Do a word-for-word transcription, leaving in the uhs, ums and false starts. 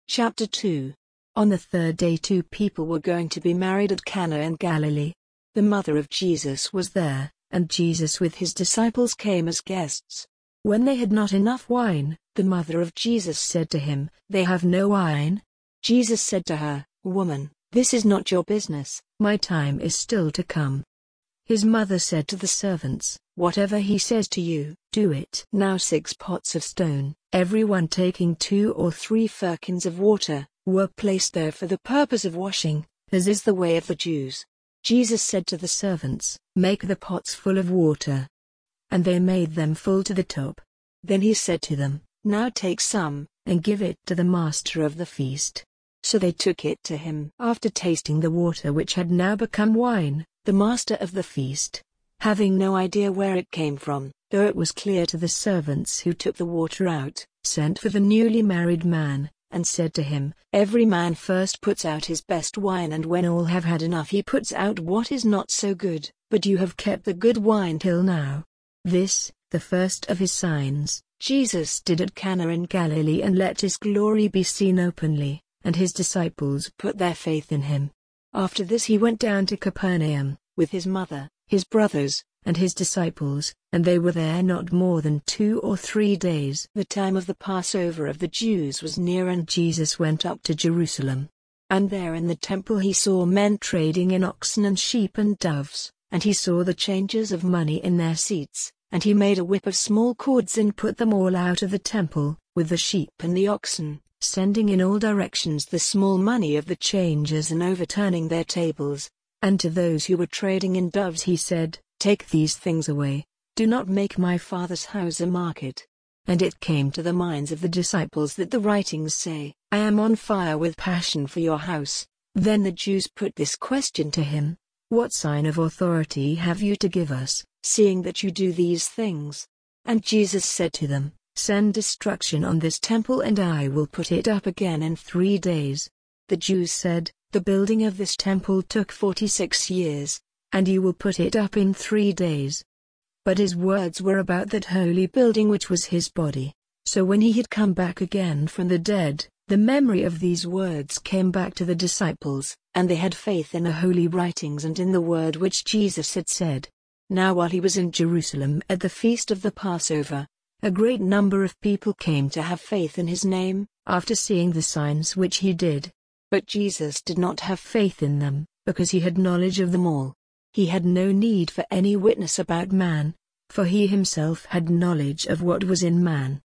Chapter two. On the third day two people were going to be married at Cana in Galilee. The mother of Jesus was there, and Jesus with his disciples came as guests. When they had not enough wine, the mother of Jesus said to him, "They have no wine?" Jesus said to her, "Woman, this is not your business, my time is still to come." His mother said to the servants, "Whatever he says to you, do it." Now six pots of stone, every one taking two or three firkins of water, were placed there for the purpose of washing, as is the way of the Jews. Jesus said to the servants, "Make the pots full of water." And they made them full to the top. Then he said to them, "Now take some, and give it to the master of the feast." So they took it to him. After tasting the water which had now become wine, the master of the feast, having no idea where it came from, though it was clear to the servants who took the water out, sent for the newly married man, and said to him, "Every man first puts out his best wine, and when all have had enough he puts out what is not so good, but you have kept the good wine till now." This, the first of his signs, Jesus did at Cana in Galilee, and let his glory be seen openly, and his disciples put their faith in him. After this he went down to Capernaum, with his mother, his brothers, and his disciples, and they were there not more than two or three days. The time of the Passover of the Jews was near, and Jesus went up to Jerusalem. And there in the temple he saw men trading in oxen and sheep and doves, and he saw the changers of money in their seats, and he made a whip of small cords and put them all out of the temple, with the sheep and the oxen, sending in all directions the small money of the changers and overturning their tables. And to those who were trading in doves he said, "Take these things away, do not make my Father's house a market." And it came to the minds of the disciples that the writings say, "I am on fire with passion for your house." Then the Jews put this question to him, "What sign of authority have you to give us, seeing that you do these things?" And Jesus said to them, "Send destruction on this temple, and I will put it up again in three days." The Jews said, "The building of this temple took forty-six years, and you will put it up in three days." But his words were about that holy building which was his body. So when he had come back again from the dead, the memory of these words came back to the disciples, and they had faith in the holy writings and in the word which Jesus had said. Now while he was in Jerusalem at the feast of the Passover, a great number of people came to have faith in his name, after seeing the signs which he did. But Jesus did not have faith in them, because he had knowledge of them all. He had no need for any witness about man, for he himself had knowledge of what was in man.